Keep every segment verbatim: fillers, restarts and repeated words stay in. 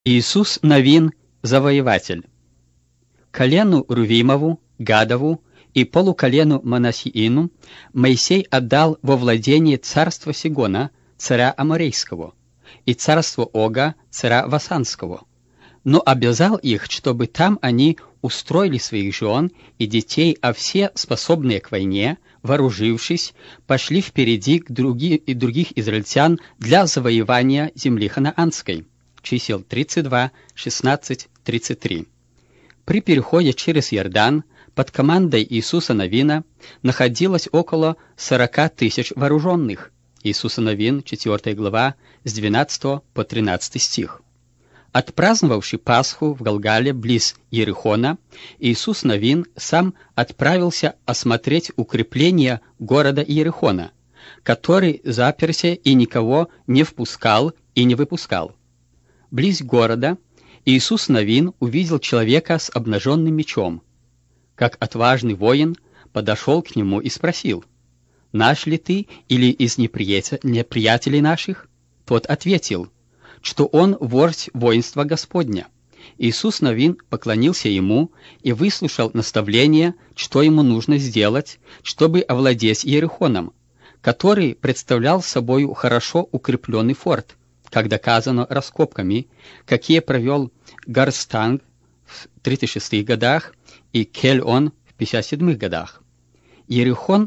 Иисус Навин, завоеватель. Колену Рувимову, Гадову и полуколену Манасиину Моисей отдал во владение царство Сигона, царя Аморейского, и царство Ога, царя Васанского, но обязал их, чтобы там они устроили своих жен и детей, а все, способные к войне, вооружившись, пошли впереди к други, и других израильтян для завоевания земли ханаанской. Чисел тридцать два, шестнадцать, тридцать три. При переходе через Иордан под командой Иисуса Навина находилось около сорока тысяч вооруженных. Иисуса Навин, четвёртая глава, с двенадцатого по тринадцатый стих. Отпраздновавший Пасху в Галгале близ Иерихона, Иисус Навин сам отправился осмотреть укрепление города Иерихона, который заперся и никого не впускал и не выпускал. Близ города Иисус Навин увидел человека с обнаженным мечом. Как отважный воин подошел к нему и спросил: «Наш ли ты или из неприятелей наших?» Тот ответил, что он вождь воинства Господня. Иисус Навин поклонился ему и выслушал наставление, что ему нужно сделать, чтобы овладеть Иерихоном, который представлял собою хорошо укрепленный форт, как доказано раскопками, какие провел Гарстанг в тридцать шестых годах и Кель-Он в пятьдесят седьмых годах. Иерихон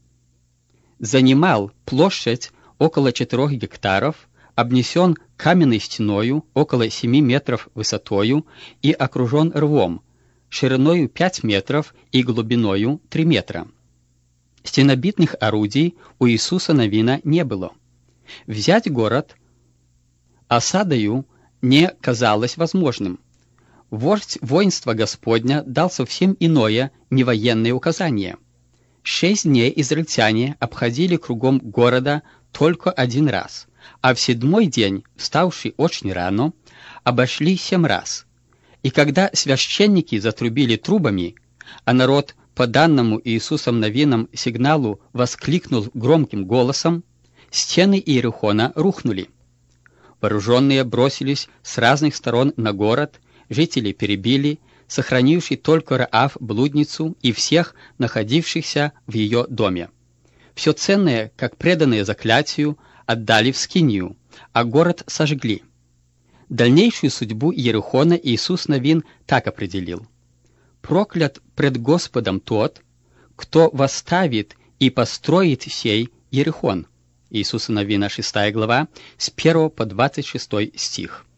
занимал площадь около четырех гектаров, обнесен каменной стеною около семи метров высотою и окружен рвом, шириною пять метров и глубиною три метра. Стенобитных орудий у Иисуса Навина не было. Взять город осадою не казалось возможным. Вождь воинства Господня дал совсем иное, невоенное указание. Шесть дней израильтяне обходили кругом города только один раз, а в седьмой день, вставший очень рано, обошли семь раз. И когда священники затрубили трубами, а народ по данному Иисусом Навином сигналу воскликнул громким голосом, стены Иерихона рухнули. Вооруженные бросились с разных сторон на город, жители перебили, сохранивший только Раав, блудницу, и всех находившихся в ее доме. Все ценное, как преданное заклятию, отдали в скинию, а город сожгли. Дальнейшую судьбу Иерихона Иисус Навин так определил: «Проклят пред Господом тот, кто восставит и построит сей Иерихон». Иисуса Навина, шестая глава, с первого по двадцать шестой стих.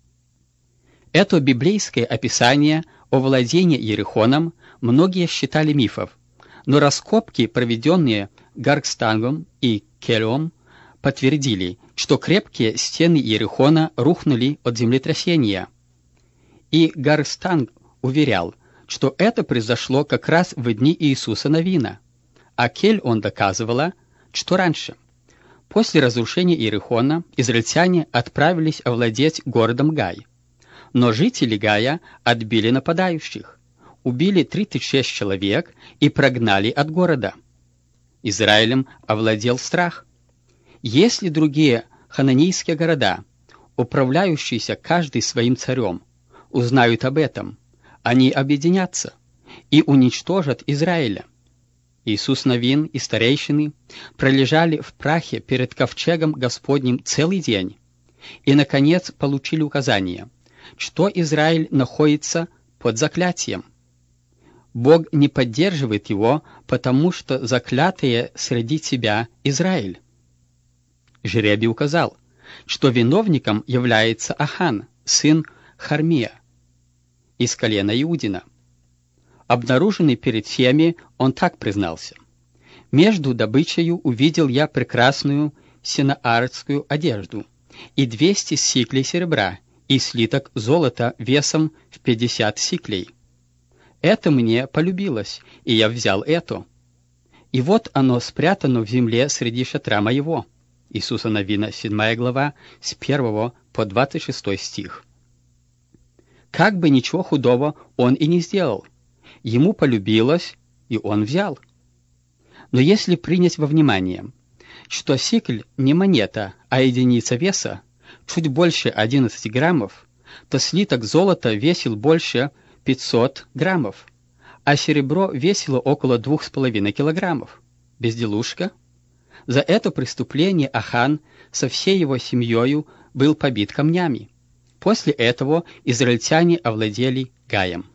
Это библейское описание о владении Иерихоном многие считали мифом, но раскопки, проведенные Гарстангом и Келем, подтвердили, что крепкие стены Иерихона рухнули от землетрясения. И Гарстанг уверял, что это произошло как раз в дни Иисуса Навина, а Кель он доказывала, что раньше. После разрушения Иерихона израильтяне отправились овладеть городом Гай. Но жители Гая отбили нападающих, убили тридцать шесть человек и прогнали от города. Израилем овладел страх. Если другие хананейские города, управляющиеся каждый своим царем, узнают об этом, они объединятся и уничтожат Израиля. Иисус Навин и старейшины пролежали в прахе перед ковчегом Господним целый день и, наконец, получили указание, что Израиль находится под заклятием. Бог не поддерживает его, потому что заклятые среди тебя Израиль. Жребий указал, что виновником является Ахан, сын Хармия, из колена Иудина. Обнаруженный перед всеми, он так признался: «Между добычею увидел я прекрасную синаарскую одежду и двести сиклей серебра и слиток золота весом в пятьдесят сиклей. Это мне полюбилось, и я взял это. И вот оно спрятано в земле среди шатра моего». Иисуса Навина, седьмая глава, с первого по двадцать шестой стих. Как бы ничего худого он и не сделал. Ему полюбилось, и он взял. Но если принять во внимание, что сикль не монета, а единица веса, чуть больше одиннадцати граммов, то слиток золота весил больше пятьсот граммов, а серебро весило около двух с половиной килограммов. Безделушка? За это преступление Ахан со всей его семьей был побит камнями. После этого израильтяне овладели Гаем.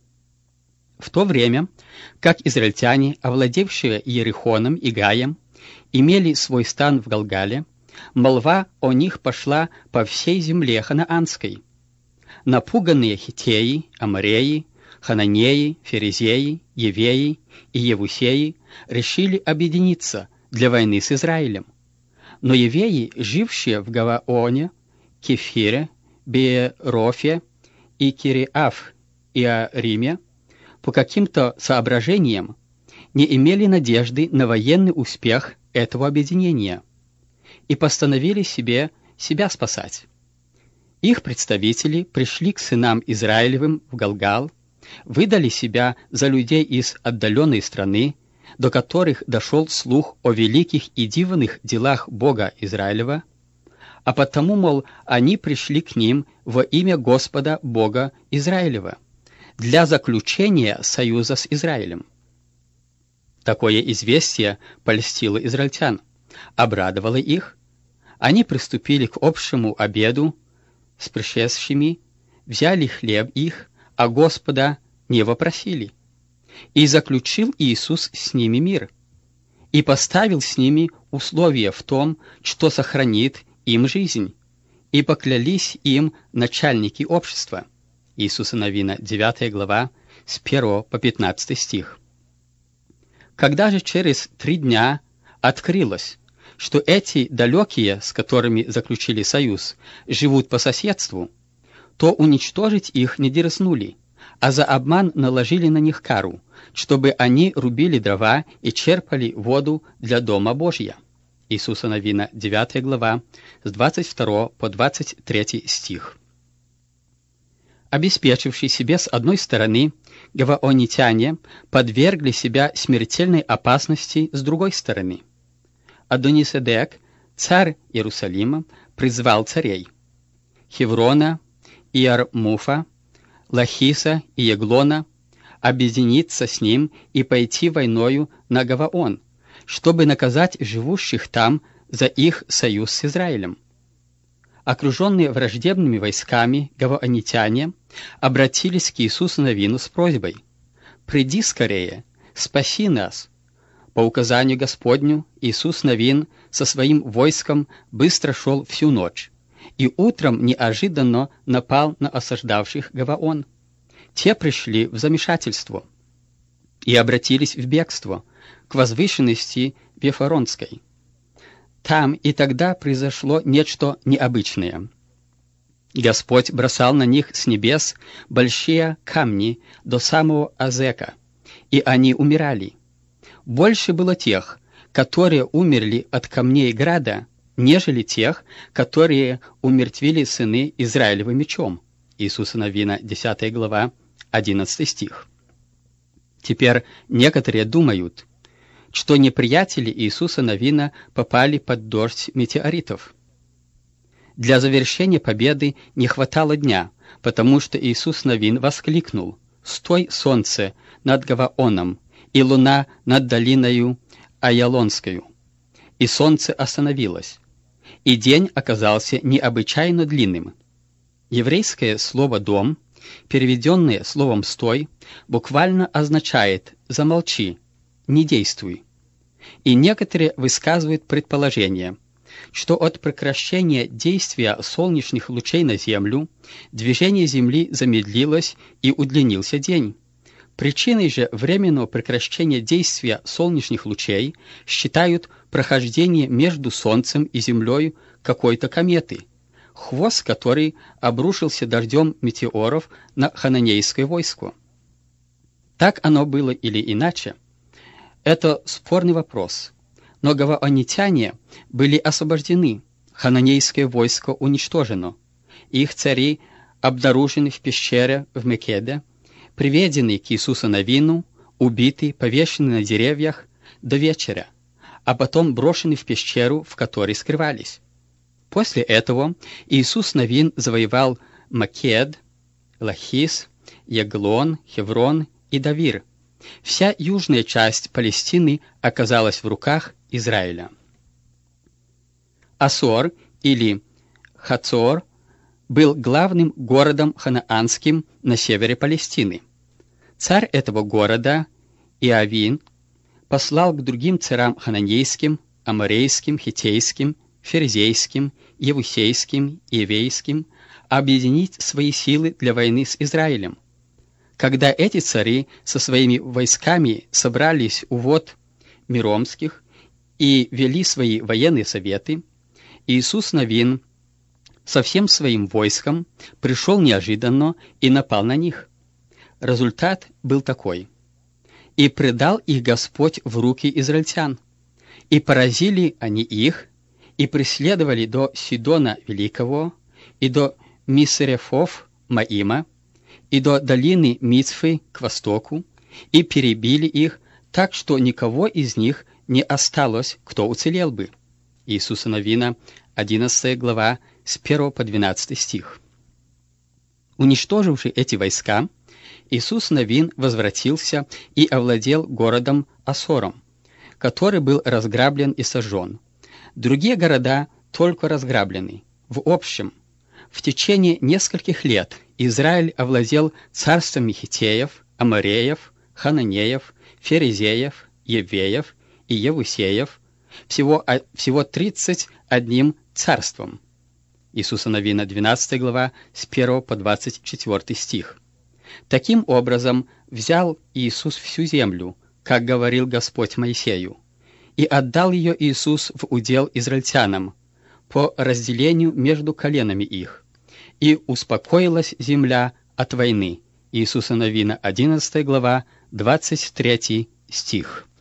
В то время, как израильтяне, овладевшие Иерихоном и Гаем, имели свой стан в Галгале, молва о них пошла по всей земле ханаанской. Напуганные хиттеи, амореи, хананеи, ферезеи, евеи и евусеи решили объединиться для войны с Израилем. Но евеи, жившие в Гаваоне, Кефире, Беерофе и Кириаф и Ариме, по каким-то соображениям не имели надежды на военный успех этого объединения и постановили себе себя спасать. Их представители пришли к сынам Израилевым в Галгал, выдали себя за людей из отдаленной страны, до которых дошел слух о великих и дивных делах Бога Израилева, а потому, мол, они пришли к ним во имя Господа Бога Израилева для заключения союза с Израилем. Такое известие польстило израильтян, обрадовало их. Они приступили к общему обеду с пришедшими, взяли хлеб их, а Господа не вопросили. И заключил Иисус с ними мир, и поставил с ними условие в том, что сохранит им жизнь, и поклялись им начальники общества. Иисуса Навина, девятая глава, с первого по пятнадцатый стих. Когда же через три дня открылось, что эти далекие, с которыми заключили союз, живут по соседству, то уничтожить их не дерзнули, а за обман наложили на них кару, чтобы они рубили дрова и черпали воду для Дома Божия. Иисуса Навина, девятая глава, с двадцать второго по двадцать третий стих. Обеспечившие себе с одной стороны, гаваонитяне подвергли себя смертельной опасности с другой стороны. Адониседек, царь Иерусалима, призвал царей Хеврона, Иармуфа, Лахиса и Еглона объединиться с ним и пойти войною на Гаваон, чтобы наказать живущих там за их союз с Израилем. Окруженные враждебными войсками гаваонитяне обратились к Иисусу Навину с просьбой: «Приди скорее, спаси нас». По указанию Господню Иисус Навин со своим войском быстро шел всю ночь, и утром неожиданно напал на осаждавших Гаваон. Те пришли в замешательство и обратились в бегство к возвышенности Вифаронской. Там и тогда произошло нечто необычное. Господь бросал на них с небес большие камни до самого Азека, и они умирали. Больше было тех, которые умерли от камней града, нежели тех, которые умертвили сыны Израилевы мечом. Иисуса Навина, десятая глава, одиннадцатый стих. Теперь некоторые думают, что неприятели Иисуса Навина попали под дождь метеоритов. Для завершения победы не хватало дня, потому что Иисус Навин воскликнул: «Стой, солнце, над Гаваоном, и луна над долиною Аялонскою». И солнце остановилось, и день оказался необычайно длинным. Еврейское слово «дом», переведенное словом «стой», буквально означает «замолчи», «не действуй». И некоторые высказывают предположение, что от прекращения действия солнечных лучей на Землю движение Земли замедлилось и удлинился день. Причиной же временного прекращения действия солнечных лучей считают прохождение между Солнцем и Землей какой-то кометы, хвост которой обрушился дождем метеоров на хананейское войско. Так оно было или иначе, это спорный вопрос, но гаваонитяне были освобождены, хананейское войско уничтожено, их цари обнаружены в пещере в Мекеде, приведены к Иисусу Навину, убиты, повешены на деревьях до вечера, а потом брошены в пещеру, в которой скрывались. После этого Иисус Навин завоевал Макед, Лахис, Еглон, Хеврон и Давир. Вся южная часть Палестины оказалась в руках Израиля. Асор или Хацор был главным городом ханаанским на севере Палестины. Царь этого города, Иавин, послал к другим царям хананейским, аморейским, хиттейским, ферезейским, евусейским и евейским объединить свои силы для войны с Израилем. Когда эти цари со своими войсками собрались у вод Миромских и вели свои военные советы, Иисус Навин со всем своим войском пришел неожиданно и напал на них. Результат был такой. «И предал их Господь в руки израильтян, и поразили они их, и преследовали до Сидона Великого, и до Мисерефов Маима, и до долины Мицфы к востоку, и перебили их, так что никого из них не осталось, кто уцелел бы». Иисуса Навина, одиннадцатая глава, с первого по двенадцатый стих. Уничтоживши эти войска, Иисус Навин возвратился и овладел городом Асором, который был разграблен и сожжен. Другие города только разграблены. В общем, в течение нескольких лет Израиль овладел царствами хиттеев, амореев, хананеев, ферезеев, евеев и евусеев, всего, всего тридцать одним царством. Иисуса Навина, двенадцатая глава, с первого по двадцать четвёртый стих. Таким образом, взял Иисус всю землю, как говорил Господь Моисею, и отдал ее Иисус в удел израильтянам по разделению между коленами их, и успокоилась земля от войны. Иисуса Навина, одиннадцатая глава, двадцать третий стих.